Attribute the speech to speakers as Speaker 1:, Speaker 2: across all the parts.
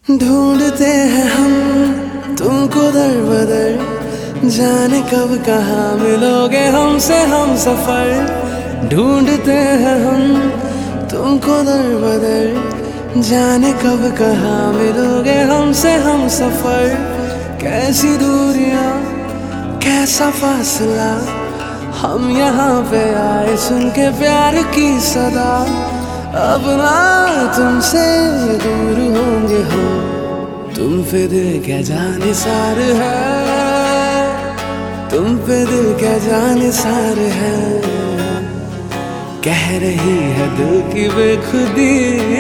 Speaker 1: ढूंढते हैं हम तुमको दर बदर, जाने कब कहाँ मिलोगे हमसे हम सफर। ढूंढते हैं हम तुमको दर बदर, जाने कब कहाँ मिलोगे हमसे हम सफर। कैसी दूरियां कैसा फासला, हम यहाँ पे आए सुन के प्यार की सदा। अब ना तुमसे दूर होंगे हम, तुम पे दिल क्या जाने सार है, तुम पे दिल क्या जाने सार है। कह रही है दिल की बेखुदी,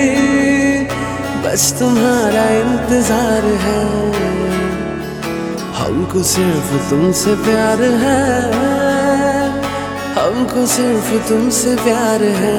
Speaker 1: बस तुम्हारा इंतजार है। हमको सिर्फ तुमसे प्यार है, हमको सिर्फ तुमसे प्यार है।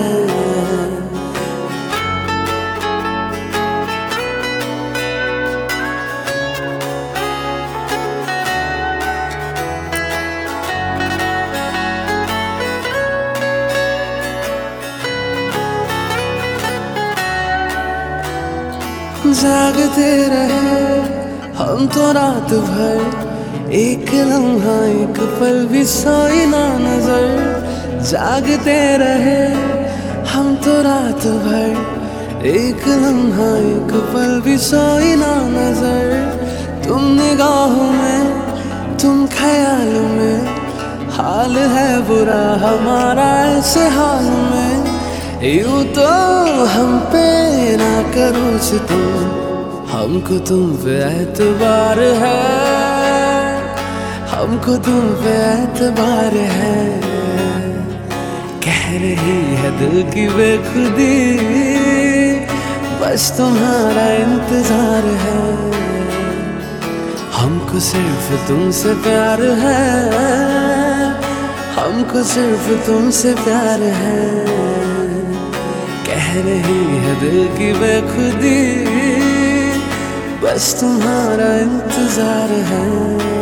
Speaker 1: जागते रहे हम तो रात भर, एक लम्हा एक पल भी सोई ना नजर। जागते रहे हम तो रात भर, एक लम्हा एक पल भी सोई ना नजर। तुम निगाहों में तुम ख्याल में, हाल है बुरा हमारा ऐसे हाल में। यूं तो हम पे ना करो तुम, हमको तुम पे एतबार है, हमको तुम पे एतबार है। कह रही है दिल की बेखुदी, बस तुम्हारा इंतजार है। हमको सिर्फ तुमसे प्यार है, हमको सिर्फ तुमसे प्यार है। कह रही है दिल की बेखुदी, बस तुम्हारा इंतजार है।